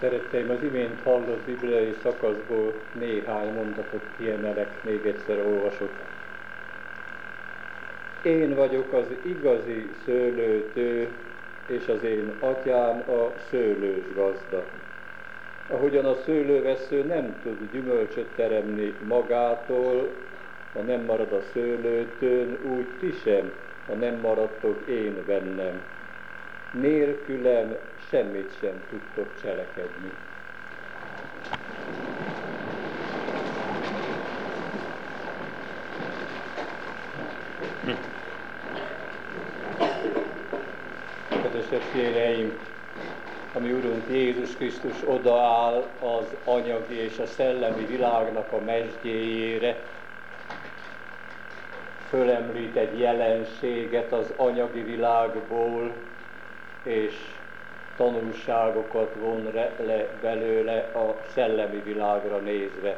Szeretteim, az imént hallott bibliai szakaszból néhány mondatot kiemelek, még egyszer olvasok. Én vagyok az igazi szőlőtő, és az én atyám a szőlős gazda. Ahogyan a szőlővesző nem tud gyümölcsöt teremni magától, ha nem marad a szőlőtőn, úgy ti sem, ha nem maradtok én bennem. Nélkülem semmit sem tudtok cselekedni. Kedves testvéreim, a mi Urunk Jézus Krisztus odaáll az anyagi és a szellemi világnak a mesdjéjére, fölemlít egy jelenséget az anyagi világból, és tanulságokat von le belőle a szellemi világra nézve.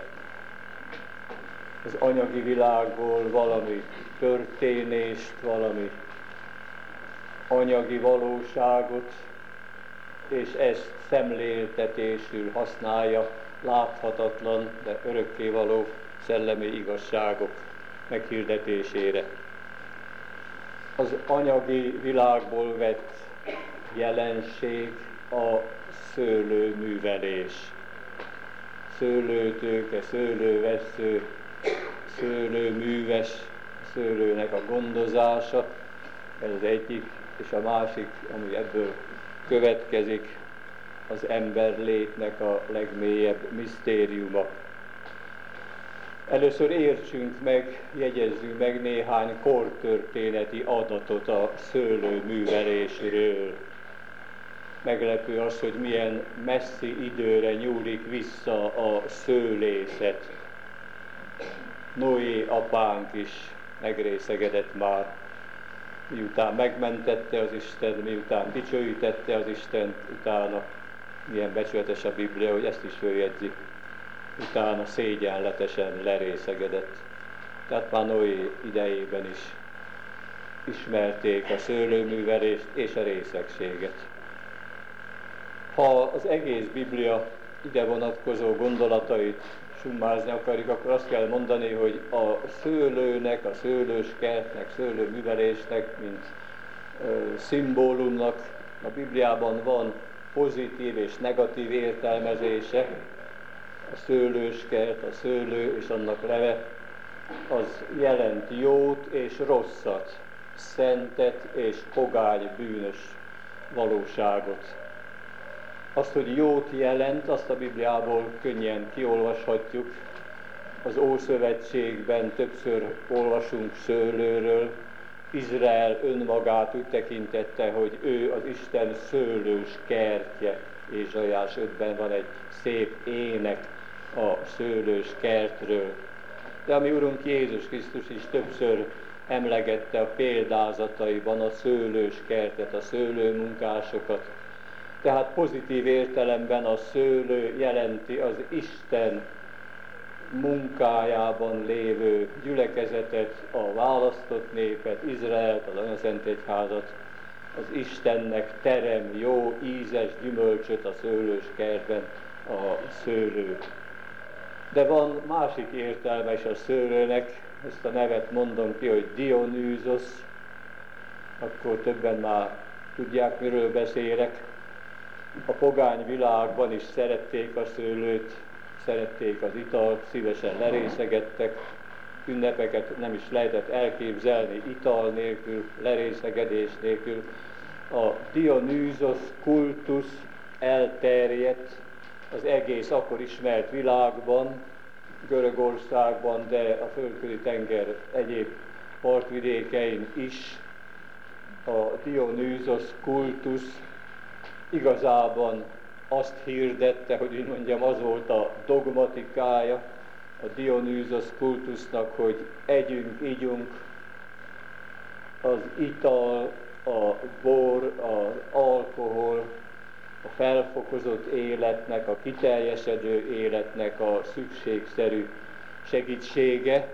Az anyagi világból valami történést, valami anyagi valóságot, és ezt szemléltetésül használja láthatatlan, de örökkévaló szellemi igazságok meghirdetésére. Az anyagi világból vett jelenség a szőlőművelés. Szőlőtőke, szőlővesző, szőlőműves, szőlőnek a gondozása, ez az egyik, és a másik, ami ebből következik, az emberlétnek a legmélyebb misztériuma. Először értsünk meg, jegyezzünk meg néhány kortörténeti adatot a szőlőművelésről. Meglepő az, hogy milyen messzi időre nyúlik vissza a szőlészet. Noé apánk is megrészegedett már, miután megmentette az Isten, miután dicsőítette az Istent, utána milyen becsületes a Biblia, hogy ezt is följegyzi, utána szégyenletesen lerészegedett. Tehát már Noé idejében is ismerték a szőlőművelést és a részegséget. Ha az egész Biblia ide vonatkozó gondolatait summázni akarjuk, akkor azt kell mondani, hogy a szőlőnek, a szőlős kertnek, szőlőművelésnek, mint szimbólumnak a Bibliában van pozitív és negatív értelmezése. A szőlős kert, a szőlő és annak leve, az jelent jót és rosszat, szentet és pogány bűnös valóságot. Azt, hogy jót jelent, azt a Bibliából könnyen kiolvashatjuk. Az Ószövetségben többször olvasunk szőlőről. Izrael önmagát úgy tekintette, hogy ő az Isten szőlős kertje. Ézsaiás 5-ben van egy szép ének a szőlős kertről. De a mi Urunk Jézus Krisztus is többször emlegette a példázataiban a szőlős kertet, a szőlőmunkásokat. Tehát pozitív értelemben a szőlő jelenti az Isten munkájában lévő gyülekezetet, a választott népet, Izraelt, az Anyaszent Egyházat, az Istennek terem jó, ízes gyümölcsöt a szőlős kertben a szőlő. De van másik értelme is a szőlőnek, ezt a nevet mondom ki, hogy Dionűzos, akkor többen már tudják, miről beszélek. A pogány világban is szerették a szőlőt, szerették az italt, szívesen lerészegedtek, ünnepeket nem is lehetett elképzelni ital nélkül, lerészegedés nélkül. A Dionűzos kultusz elterjedt az egész akkor ismert világban, Görögországban, de a Földközi tenger egyéb partvidékein is. A Dionűzos kultusz igazában azt hirdette, hogy úgy mondjam, az volt a dogmatikája a Dionűzos kultusznak, hogy együnk, ígyunk, az ital, a bor, az alkohol, a felfokozott életnek, a kiteljesedő életnek a szükségszerű segítsége.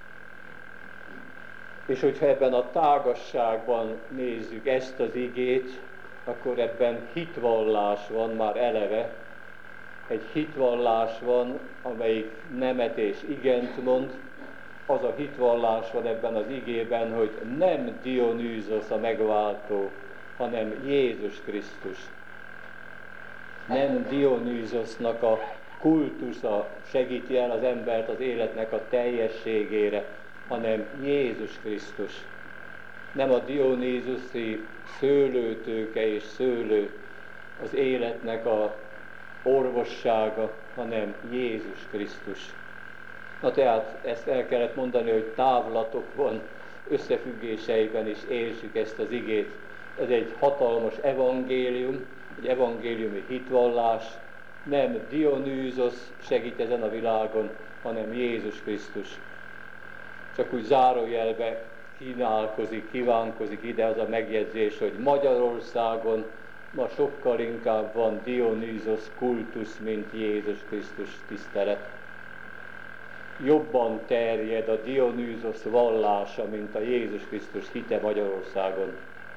És hogyha ebben a tágasságban nézzük ezt az igét, akkor ebben hitvallás van már eleve, Egy hitvallás van, amelyik nemet és igent mond. Az a hitvallás van ebben az igében, hogy nem Dionűzosz a megváltó, hanem Jézus Krisztus. Nem Dionűzosznak a kultusza segíti el az embert az életnek a teljességére, hanem Jézus Krisztus. Nem a Dionýzuszi szőlőtőke és szőlő az életnek a orvossága, hanem Jézus Krisztus. Na tehát ezt el kellett mondani, hogy távlatokban, összefüggéseiben is értsük ezt az igét. Ez egy hatalmas evangélium, egy evangéliumi hitvallás. Nem Dionűzosz segít ezen a világon, hanem Jézus Krisztus. Csak úgy zárójelbe kívánkozik ide az a megjegyzés, hogy Magyarországon ma sokkal inkább van Dionýzosz kultusz, mint Jézus Krisztus tisztelet. Jobban terjed a Dionýzosz vallása, mint a Jézus Krisztus hite Magyarországon.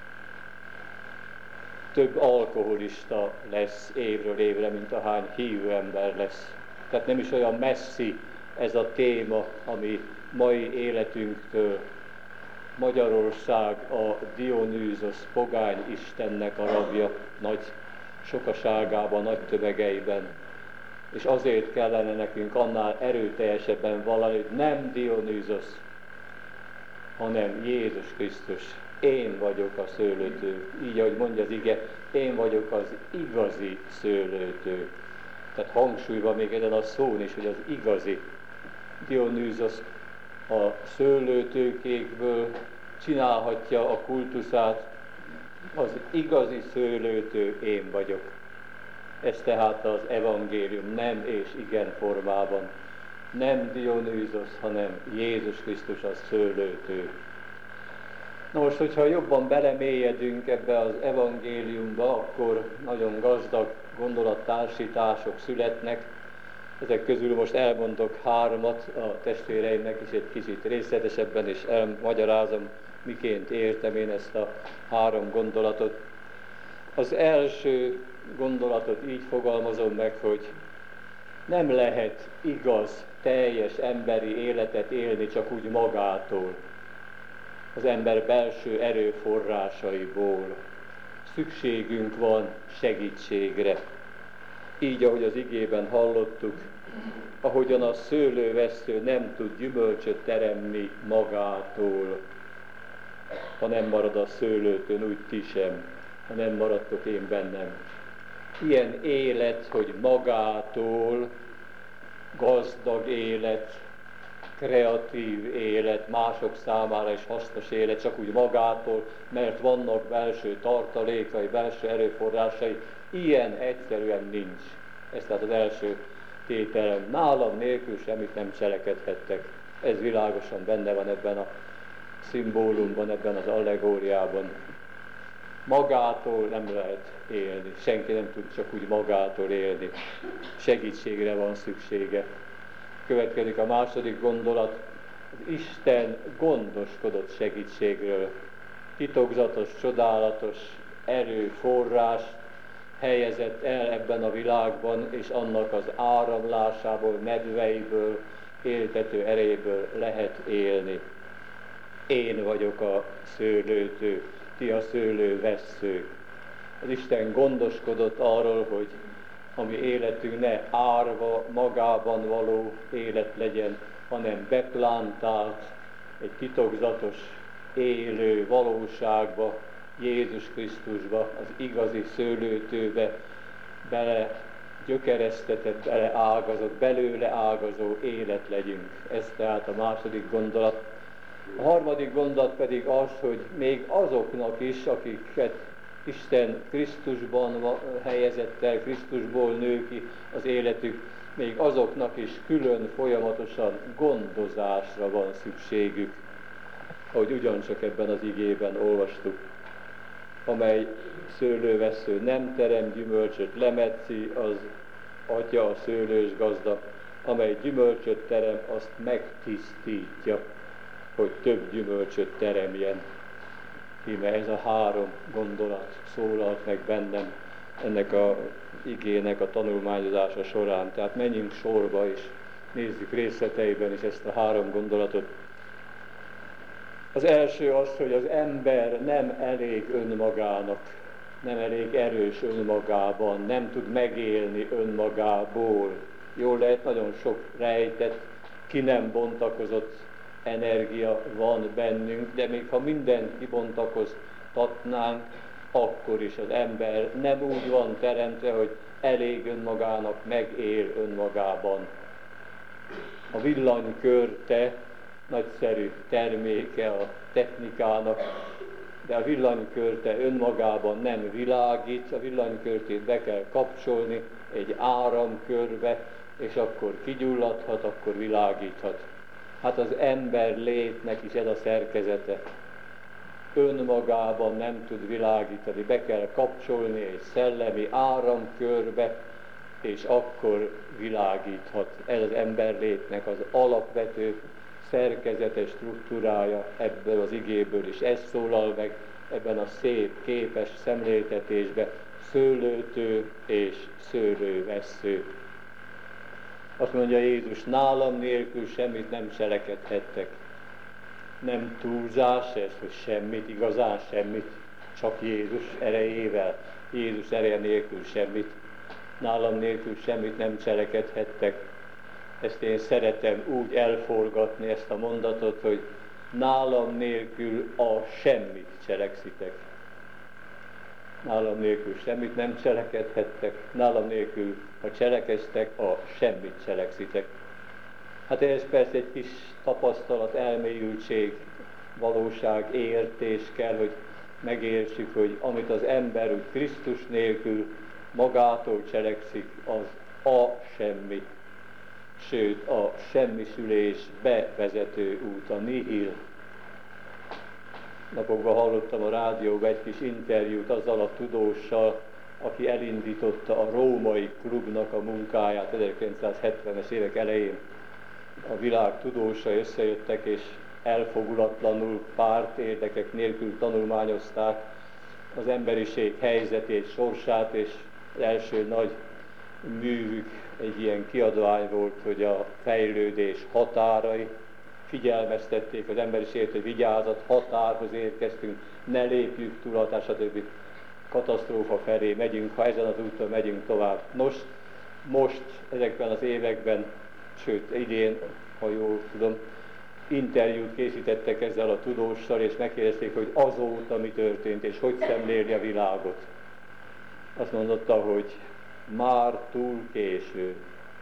Több alkoholista lesz évről évre, mint ahány hívő ember lesz. Tehát nem is olyan messzi ez a téma, ami mai életünktől. Magyarország a Dionýzosz pogány istennek a rabja, nagy sokaságában, nagy tömegeiben. És azért kellene nekünk annál erőteljesebben vallani, hogy nem Dionýzosz, hanem Jézus Krisztus. Én vagyok a szőlőtő. Így, ahogy mondja az ige, én vagyok az igazi szőlőtő. Tehát hangsúlyban még ezen a szón is, hogy az igazi. Dionýzosz a szőlőtőkékből csinálhatja a kultuszát, az igazi szőlőtő én vagyok. Ez tehát az evangélium nem és igen formában. Nem Dionýzosz, hanem Jézus Krisztus a szőlőtő. Na most, hogyha jobban belemélyedünk ebbe az evangéliumba, akkor nagyon gazdag gondolattársítások születnek. Ezek közül most elmondok 3 a testvéreimnek is egy kicsit részletesebben, és elmagyarázom, miként értem én ezt a 3 gondolatot. Az első gondolatot így fogalmazom meg, hogy nem lehet igaz, teljes emberi életet élni csak úgy magától, az ember belső erőforrásaiból. Szükségünk van segítségre. Így, ahogy az igében hallottuk, ahogyan a szőlővessző nem tud gyümölcsöt teremni magától, ha nem marad a szőlőtőn, úgy ti sem, ha nem maradtok én bennem. Ilyen élet, hogy magától, gazdag élet, kreatív élet, mások számára is hasznos élet, csak úgy magától, mert vannak belső tartalékai, belső erőforrásai, ilyen egyszerűen nincs. Ez tehát az első tételem. Nálam nélkül semmit nem cselekedhettek. Ez világosan benne van ebben a szimbólumban, ebben az allegóriában. Magától nem lehet élni. Senki nem tud csak úgy magától élni. Segítségre van szüksége. Következik a második gondolat. Az Isten gondoskodott segítségről. Titokzatos, csodálatos erőforrás helyezett el ebben a világban, és annak az áramlásából, medveiből, éltető erejéből lehet élni. Én vagyok a szőlőtő, ti a szőlővesszők. Az Isten gondoskodott arról, hogy a mi életünk ne árva, magában való élet legyen, hanem beplantált egy titokzatos, élő valóságba, Jézus Krisztusba, az igazi szőlőtőbe bele gyökeresztetett, bele ágazott, belőle ágazó élet legyünk. Ez tehát a második gondolat. A harmadik gondolat pedig az, hogy még azoknak is, akiket Isten Krisztusban helyezett el, Krisztusból nő ki az életük, még azoknak is külön folyamatosan gondozásra van szükségük, ahogy ugyancsak ebben az igében olvastuk, amely szőlővessző nem terem gyümölcsöt, lemetszi az atya, a szőlős gazda, amely gyümölcsöt terem, azt megtisztítja, hogy több gyümölcsöt teremjen. Íme ez a 3 gondolat szólalt meg bennem ennek a igének a tanulmányozása során. Tehát menjünk sorba és nézzük részleteiben is ezt a 3 gondolatot. Az első az, hogy az ember nem elég önmagának, nem elég erős önmagában, nem tud megélni önmagából. Jól lehet, nagyon sok rejtett, ki nem bontakozott energia van bennünk, de még ha mindent kibontakoztatnánk, akkor is az ember nem úgy van teremtve, hogy elég önmagának, megél önmagában. A villanykörte nagyszerű terméke a technikának, de a villanykörte önmagában nem világít, a villanykörtét be kell kapcsolni egy áramkörbe, és akkor kigyulladhat, akkor világíthat. Hát az ember létnek is ez a szerkezete. Önmagában nem tud világítani, be kell kapcsolni egy szellemi áramkörbe, és akkor világíthat. Ez az ember létnek az alapvető szerkezete, struktúrája ebből az igéből is. Ez szólal meg ebben a szép, képes szemléltetésben, szőlőtő és szőlővessző. Azt mondja Jézus, nálam nélkül semmit nem cselekedhettek. Nem túlzás ez, hogy semmit, igazán semmit, csak Jézus erejével, Jézus ereje nélkül semmit. Nálam nélkül semmit nem cselekedhettek. Ezt én szeretem úgy elforgatni, ezt a mondatot, hogy nálam nélkül a semmit cselekszitek. Nálam nélkül semmit nem cselekedhettek, nálam nélkül, ha cselekeztek, a semmit cselekszitek. Hát ez persze egy kis tapasztalat, elmélyültség, valóság, értés kell, hogy megértsük, hogy amit az ember úgy Krisztus nélkül magától cselekszik, az a semmi. Sőt, a semmisülés bevezető út, a nihil. Napokban hallottam a rádióban egy kis interjút azzal a tudóssal, aki elindította a római klubnak a munkáját 1970-es évek elején. A világ tudósai összejöttek és elfogulatlanul, párt érdekek nélkül tanulmányozták az emberiség helyzetét, sorsát, és az első nagy művük egy ilyen kiadvány volt, hogy a fejlődés határai, figyelmeztették az emberiséget, hogy vigyázat, határhoz érkeztünk, ne lépjük túl, stb. Katasztrófa felé megyünk, ha ezen az úton megyünk tovább. Most ezekben az években, sőt idén, ha jól tudom, interjút készítettek ezzel a tudóssal, és megkérdezték, hogy azóta mi történt, és hogy szemléli a világot. Azt mondotta, hogy már túl késő.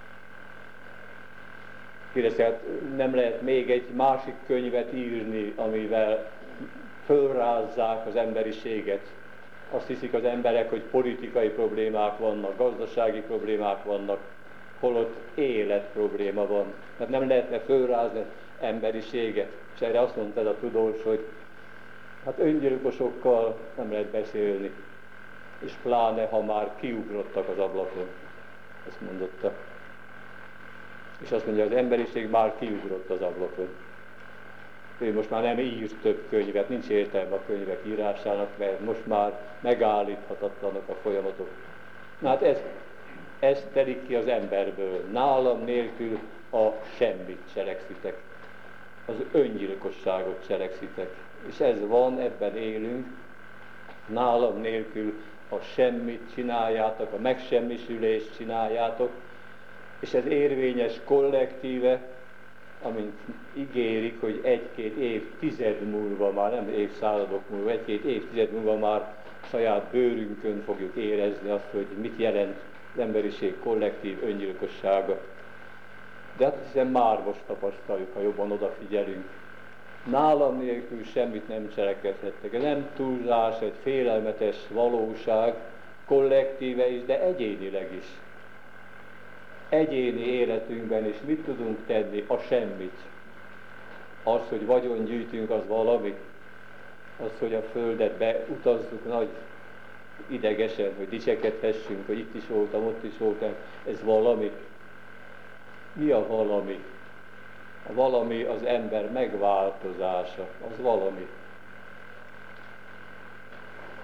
Kérdezte, hát nem lehet még egy másik könyvet írni, amivel fölrázzák az emberiséget. Azt hiszik az emberek, hogy politikai problémák vannak, gazdasági problémák vannak, holott életprobléma van. Tehát nem lehetne fölrázni emberiséget. És erre azt mondta ez a tudós, hogy hát öngyilkosokkal nem lehet beszélni, és pláne, ha már kiugrottak az ablakon. Ezt mondotta. És azt mondja, az emberiség már kiugrott az ablakon. Ő most már nem ír több könyvet, nincs értelme a könyvek írásának, mert most már megállíthatatlanok a folyamatok. Na hát ez telik ki az emberből. Nálam nélkül a semmit cselekszitek. Az öngyilkosságot cselekszitek. És ez van, ebben élünk. Nálam nélkül a semmit csináljátok, a megsemmisülést csináljátok, és ez érvényes kollektíve, amint ígérik, hogy 1-2 évtized múlva már, nem évszázadok múlva, 1-2 évtized múlva már saját bőrünkön fogjuk érezni azt, hogy mit jelent az emberiség kollektív öngyilkossága. De hát hiszen már most tapasztaljuk, ha jobban odafigyelünk. Nálam nélkül semmit nem cselekedhettek. Ez nem túlzás, egy félelmetes valóság, kollektíve is, de egyénileg is. Egyéni életünkben is mit tudunk tenni? A semmit. Az, hogy vagyon gyűjtünk, az valami. Az, hogy a földet beutazzuk nagy idegesen, hogy dicsekedhessünk, hogy itt is voltam, ott is voltam, ez valami. Mi a valami? A valami az ember megváltozása, az valami.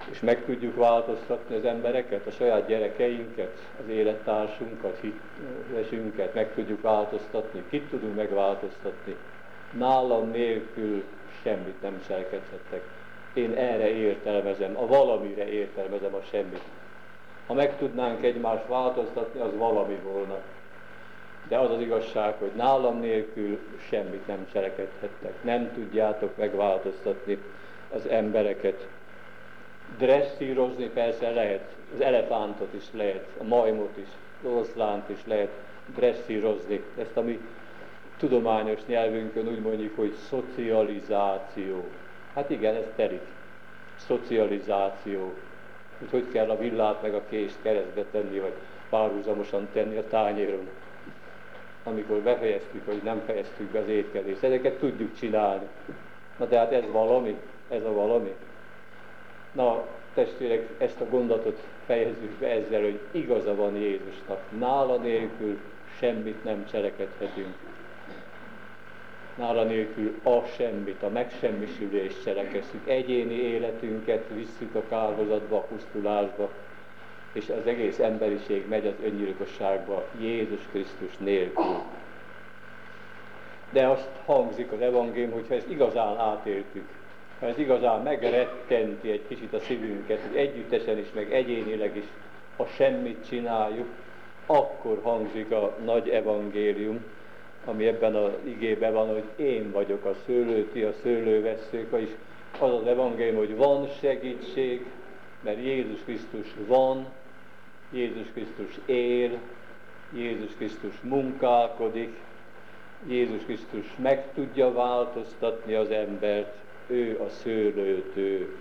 És meg tudjuk változtatni az embereket, a saját gyerekeinket, az élettársunkat, hitesünket meg tudjuk változtatni. Kit tudunk megváltoztatni? Nálam nélkül semmit nem cselekedhettek. Én erre értelmezem, a valamire értelmezem a semmit. Ha meg tudnánk egymást változtatni, az valami volna. De az az igazság, hogy nálam nélkül semmit nem cselekedhettek. Nem tudjátok megváltoztatni az embereket. Dresszírozni persze lehet, az elefántot is lehet, a majmot is, az oroszlánt is lehet dresszírozni. Ezt a mi tudományos nyelvünkön úgy mondjuk, hogy szocializáció. Hát igen, ez telik. Szocializáció. Hogy kell a villát meg a kést keresztbe tenni, vagy párhuzamosan tenni a tányéron. Amikor befejeztük, vagy nem fejeztük be az étkezést. Ezeket tudjuk csinálni. Na de hát ez valami, ez a valami. Na, testvérek, ezt a gondolatot fejezzük be ezzel, hogy igaza van Jézusnak. Nála nélkül semmit nem cselekedhetünk. Nála nélkül a semmit, a megsemmisülést cselekedjük. Egyéni életünket visszük a kárhozatba, a pusztulásba, és az egész emberiség megy az öngyilkosságba Jézus Krisztus nélkül. De azt hangzik az evangélium, hogyha ezt igazán átéltük, ha ez igazán megrettenti egy kicsit a szívünket, hogy együttesen is, meg egyénileg is, ha semmit csináljuk, akkor hangzik a nagy evangélium, ami ebben az igében van, hogy én vagyok a szőlő, ti a szőlővesszők, és az az evangélium, hogy van segítség, mert Jézus Krisztus van, Jézus Krisztus él, Jézus Krisztus munkálkodik, Jézus Krisztus meg tudja változtatni az embert, ő a szőlőtő.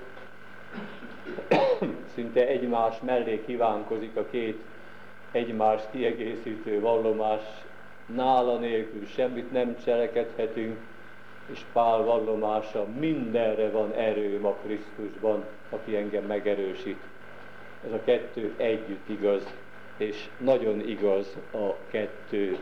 Szinte egymás mellé kívánkozik a két egymást kiegészítő vallomás. Nála nélkül semmit nem cselekedhetünk, és Pál vallomása: mindenre van erőm a Krisztusban, aki engem megerősít. Ez a kettő együtt igaz, és nagyon igaz a kettő.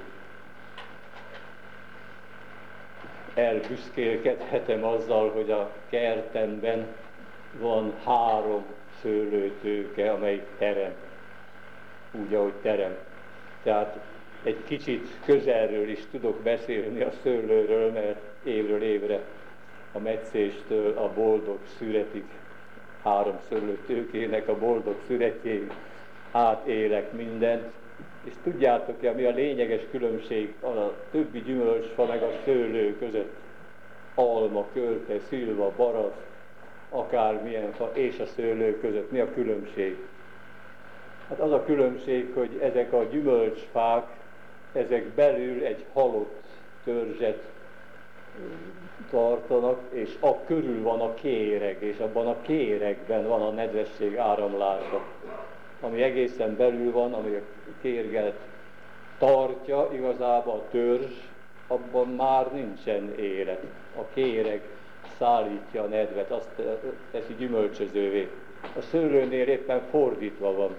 Elbüszkélkedhetem azzal, hogy a kertemben van 3 szőlőtőke, amelyik terem. Úgy, ahogy terem. Tehát egy kicsit közelről is tudok beszélni a szőlőről, mert évről évre a metszéstől a boldog szüretig, 3 szőlőtőkének a boldog szüretjén átélek mindent. És tudjátok-e, mi a lényeges különbség a többi gyümölcsfa meg a szőlő között? Alma, körte, szilva, barack, akármilyen fa és a szőlő között. Mi a különbség? Hát az a különbség, hogy ezek a gyümölcsfák, ezek belül egy halott törzset tartanak, és a körül van a kéreg, és abban a kéregben van a nedvesség áramlása, ami egészen belül van, ami a kérget tartja, igazából a törzs, abban már nincsen élet. A kéreg szállítja a nedvet, azt teszi gyümölcsözővé. A szőlőnél éppen fordítva van.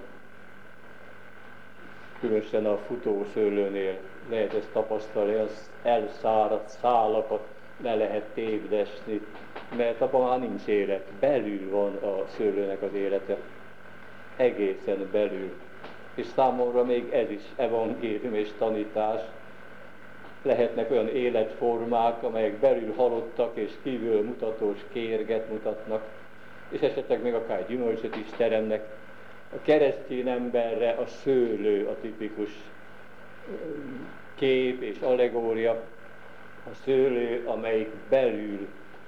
Különösen a futó szőlőnél lehet ezt tapasztalni, az elszáradt szálakat le lehet tépdesni, mert abban már nincs élet. Belül van a szőlőnek az élete. Egészen belül. És számomra még ez is evangélium és tanítás. Lehetnek olyan életformák, amelyek belül halottak és kívül mutatós kérget mutatnak, és esetleg még akár gyümölcsöt is teremnek. A keresztény emberre a szőlő a tipikus kép és allegória. A szőlő, amelyik belül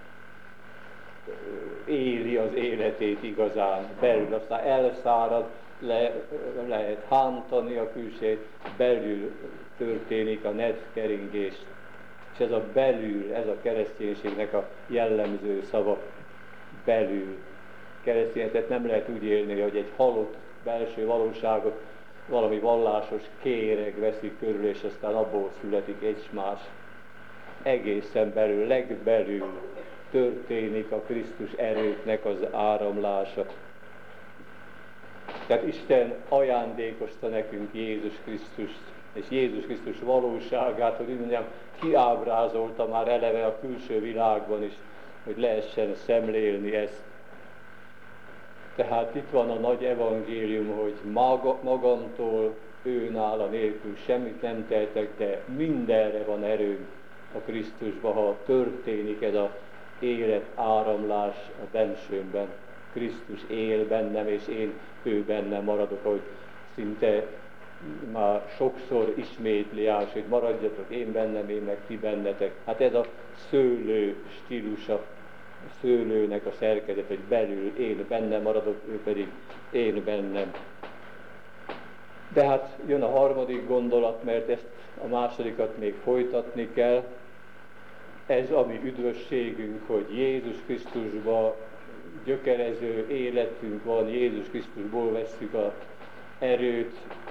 éli az életét igazán, belül, aztán elszárad, lehet hántani a külsejét, belül történik a nedvkeringés. És ez a belül, ez a kereszténységnek a jellemző szava, belül. Keresztényetet nem lehet úgy élni, hogy egy halott belső valóságot valami vallásos kéreg veszi körül, és aztán abból születik egymás. Egészen belül, legbelül történik a Krisztus erőknek az áramlása. Tehát Isten ajándékozta nekünk Jézus Krisztust, és Jézus Krisztus valóságát, hogy mondjam, kiábrázolta már eleve a külső világban is, hogy lehessen szemlélni ezt. Tehát itt van a nagy evangélium, hogy magamtól, őnála nélkül semmit nem tehetek, de mindenre van erőm a Krisztusban, ha történik ez az élet áramlás a bensőmben. Krisztus él bennem, és én ő bennem maradok, hogy szinte már sokszor ismétli ás, hogy maradjatok én bennem, én meg ti bennetek. Hát ez a szőlő stílusa, a szőlőnek a szerkezet, hogy belül én bennem maradok, ő pedig én bennem. De hát jön a harmadik gondolat, mert ezt a másodikat még folytatni kell. Ez a mi üdvösségünk, hogy Jézus Krisztusban gyökerező életünk van, Jézus Krisztusból vesszük az erőt,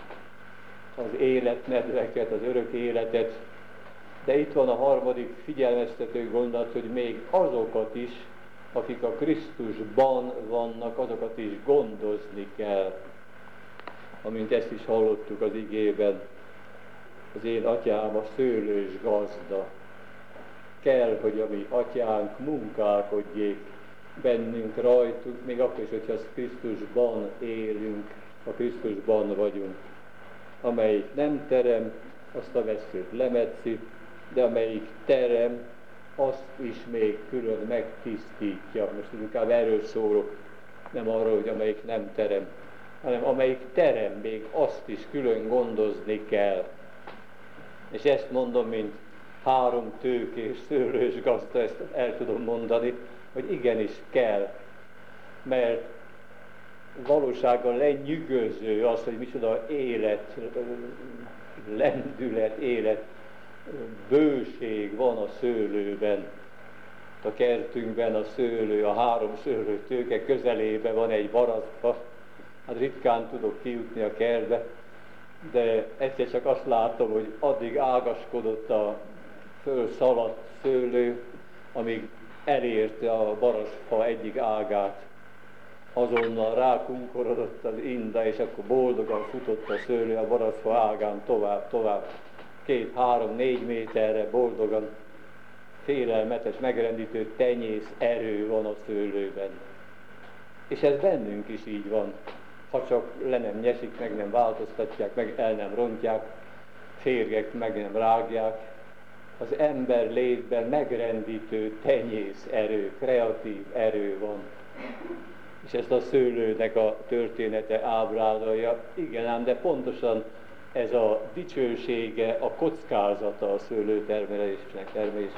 az életmedveket, az örök életet. De itt van a harmadik figyelmeztető gondolat, hogy még azokat is, akik a Krisztusban vannak, azokat is gondozni kell. Amint ezt is hallottuk az igében, az én atyám a szőlős gazda. Kell, hogy a mi atyánk munkálkodjék bennünk, rajtunk, még akkor is, hogyha Krisztusban élünk, a Krisztusban vagyunk. Amelyik nem terem, azt a veszőt lemetszi, de amelyik terem, azt is még külön megtisztítja. Most inkább erről szólok, nem arról, hogy amelyik nem terem, hanem amelyik terem, még azt is külön gondozni kell. És ezt mondom, mint 3 tőkés szőlős gazda, ezt el tudom mondani, hogy igenis kell, mert valósággal lenyűgöző az, hogy micsoda élet, lendület, élet, bőség van a szőlőben. A kertünkben a szőlő, a 3 szőlő tőke közelében van egy baraszfa. Hát ritkán tudok kijutni a kertbe, de egyszer csak azt látom, hogy addig ágaskodott a fölszaladt szőlő, amíg elérte a baraszfa egyik ágát. Azonnal rákunkorodott az inda, és akkor boldogan futott a szőlő a baraszfa ágán tovább. 2, 3, 4 méterre boldogan. Félelmetes, megrendítő tenyész erő van a szőlőben. És ez bennünk is így van. Ha csak le nem nyesik, meg nem változtatják, meg el nem rontják, férgek meg nem rágják. Az ember létben megrendítő tenyész erő, kreatív erő van. És ezt a szőlőnek a története ábrázolja. Igen ám, de pontosan ez a dicsősége, a kockázata a szőlőtermelésnek,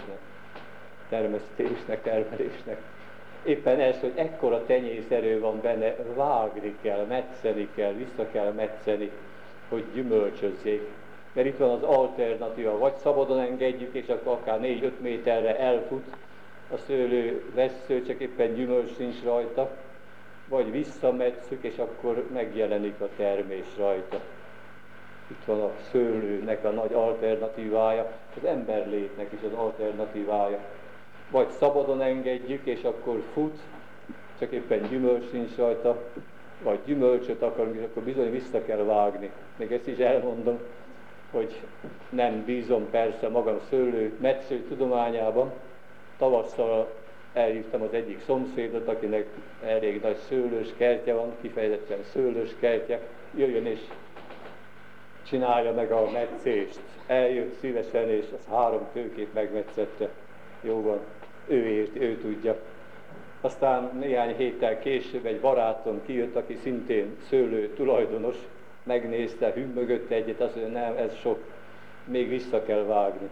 termelésnek. Éppen ez, hogy ekkora tenyészerő van benne, vágni kell, metszeni kell, vissza kell metszeni, hogy gyümölcsözzék. Mert itt van az alternatíva, vagy szabadon engedjük, és akkor akár 4-5 méterre elfut a szőlő vessző, csak éppen gyümölcs nincs rajta, vagy visszametszük, és akkor megjelenik a termés rajta. Itt van a szőlőnek a nagy alternatívája, az emberlétnek is az alternatívája. Vagy szabadon engedjük, és akkor fut, csak éppen gyümölcs nincs rajta, vagy gyümölcsöt akarunk, és akkor bizony vissza kell vágni. Még ezt is elmondom, hogy nem bízom persze magam szőlő metsző tudományában. Tavasszal elhívtam az egyik szomszédot, akinek elég nagy szőlős kertje van, kifejezetten szőlős kertje, jöjjön és csinálja meg a metszést. Eljött szívesen, és az 3 tőkét megmetszette. Jó van, ő érti, ő tudja. Aztán néhány héttel később egy barátom kijött, aki szintén szőlő tulajdonos, megnézte, hümmögött egyet, azt mondja, nem, ez sok, még vissza kell vágni.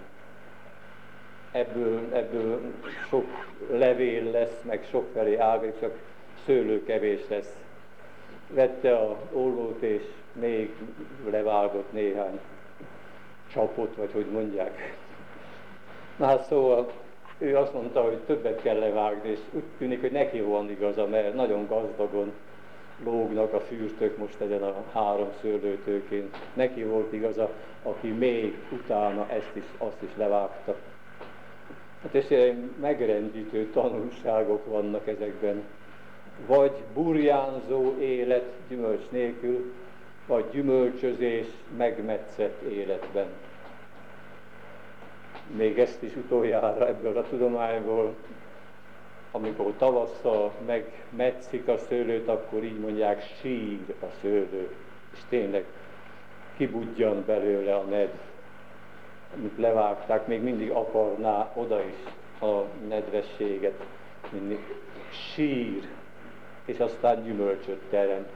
Ebből sok levél lesz, meg sokfelé ág, csak szőlő kevés lesz. Vette a ollót, és még levágott néhány csapot, vagy hogy mondják. Na hát szóval ő azt mondta, hogy többet kell levágni, és úgy tűnik, hogy neki van igaza, mert nagyon gazdagon lógnak a fürtök most ezen a 3 szőlőtőkén. Neki volt igaza, aki még utána azt is levágta. Hát és megrendítő tanulságok vannak ezekben. Vagy burjánzó élet gyümölcs nélkül, vagy gyümölcsözés megmetszett életben. Még ezt is utoljára ebből a tudományból amikor tavasszal megmetszik a szőlőt, akkor így mondják, sír a szőlő. És tényleg kibudjan belőle a nedv, amit levágták, még mindig akarná oda is a nedvességet, mindig sír, és aztán gyümölcsöt teremt.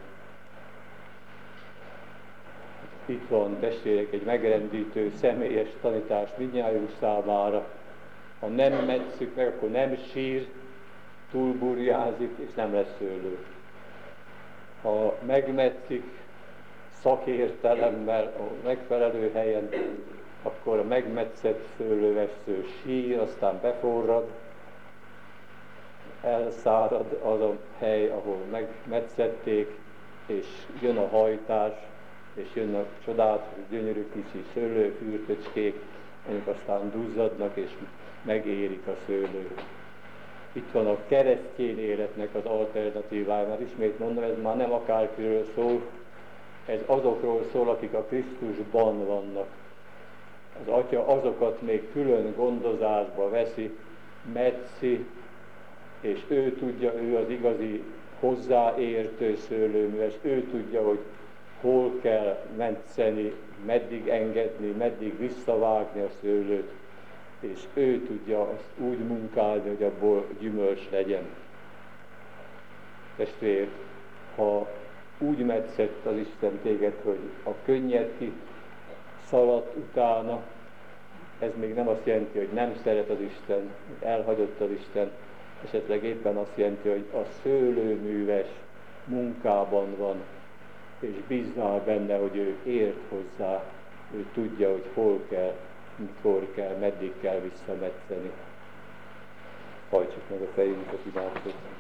Itt van, testvérek, egy megrendítő, személyes tanítás mindnyájunk számára. Ha nem metszük meg, akkor nem sír, túlburjázik, és nem lesz szőlő. Ha megmetszik szakértelemmel a megfelelő helyen, akkor a megmetszett szőlővesző sír, aztán beforrad, elszárad az a hely, ahol megmetszették, és jön a hajtás, és jönnek csodálatos, gyönyörű kicsi szőlőfürtöcskék, amik aztán duzzadnak, és megérik a szőlő. Itt van a keresztény életnek az alternatívája, mert ismét mondom, ez már nem akárkiről szól, ez azokról szól, akik a Krisztusban vannak. Az Atya azokat még külön gondozásba veszi, metszi, és ő tudja, ő az igazi hozzáértő szőlőműves, ő tudja, hogy hol kell metszeni, meddig engedni, meddig visszavágni a szőlőt, és ő tudja azt úgy munkálni, hogy abból gyümölcs legyen. Testvér, ha úgy metszett az Isten téged, hogy a könnyed ki szaladt utána, ez még nem azt jelenti, hogy nem szeret az Isten, elhagyott az Isten, esetleg éppen azt jelenti, hogy a szőlőműves munkában van, és bízzál benne, hogy ő ért hozzá, ő tudja, hogy hol kell, mikor kell, meddig kell visszametszeni. Hajtsuk meg a fejünket, imádkozzunk.